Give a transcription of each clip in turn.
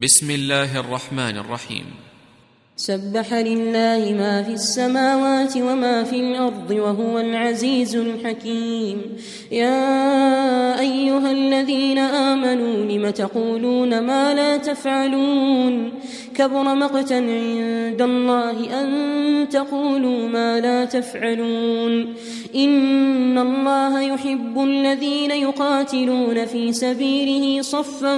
بسم الله الرحمن الرحيم. سبح لله ما في السماوات وما في الأرض وهو العزيز الحكيم. يا أيها الذين آمنوا لم تقولون ما لا تفعلون كبر مقتا عند الله أن تقولوا ما لا تفعلون. إن الله يحب الذين يقاتلون في سبيله صفا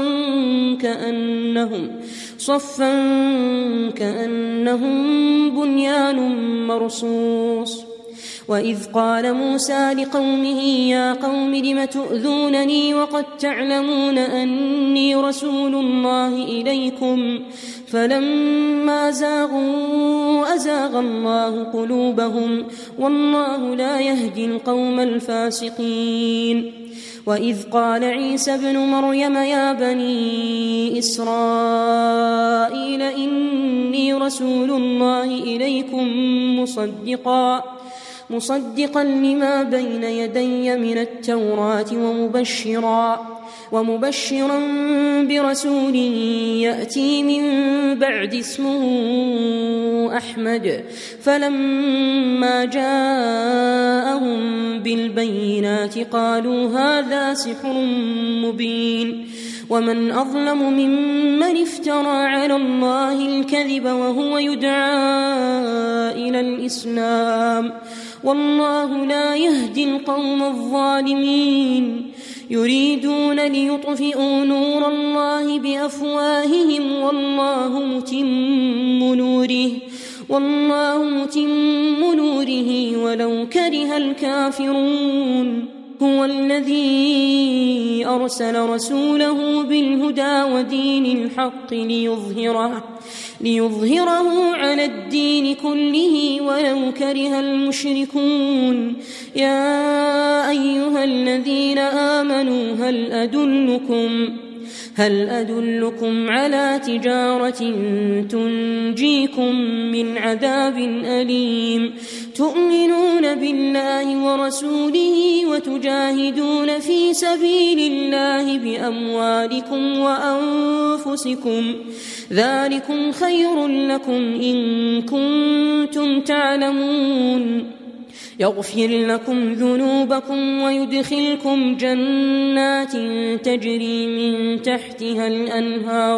كأنهم بنيان مرصوص. وإذ قال موسى لقومه يا قوم لم تؤذونني وقد تعلمون أني رسول الله إليكم فلما زاغوا أزاغ الله قلوبهم والله لا يهدي القوم الفاسقين. وإذ قال عيسى ابن مريم يا بني إسرائيل إني رسول الله إليكم مصدقا لما بين يدي من التوراة ومبشرا برسول يأتي من بعد اسمه أحمد. فلما جاءهم بالبينات قالوا هذا سحر مبين. ومن أظلم ممن افترى على الله الكذب وهو يدعى إلى الإسلام والله لا يهدي القوم الظالمين. يريدون ليطفئوا نور الله بأفواههم والله متم نوره ولو كره الكافرون. هو الذي أرسل رسوله بالهدى ودين الحق ليظهره على الدين كله ولو كره المشركون. يا أيها الذين آمنوا هل أدلكم على تجارة تنجيكم من عذاب أليم تؤمنون بالله ورسوله وتجاهدون في سبيل الله بأموالكم وأنفسكم ذلكم خير لكم إن كنتم تعلمون. يغفر لكم ذنوبكم ويدخلكم جنات تجري من تحتها الأنهار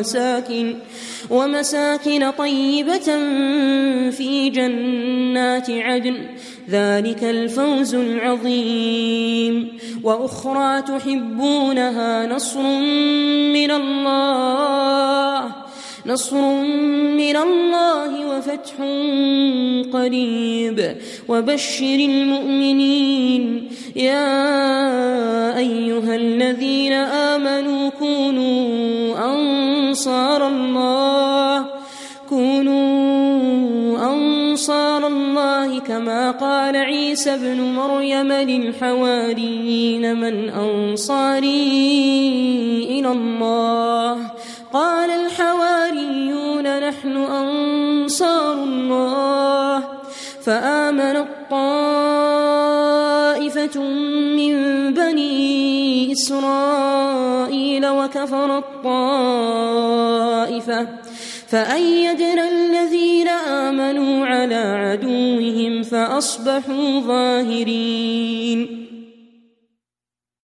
ومساكن طيبة في جنات عدن ذلك الفوز العظيم. وأخرى تحبونها نصر من الله وفتح قريب وبشر المؤمنين. يا أيها الذين آمنوا كونوا أنصار الله كما قال عيسى ابن مريم للحواريين من أنصاري إلى الله قال الحواريون نحن أنصار الله. فآمنت طائفة من بني إسرائيل وكفرت طائفة فأيدنا الذين آمنوا على عدوهم فأصبحوا ظاهرين.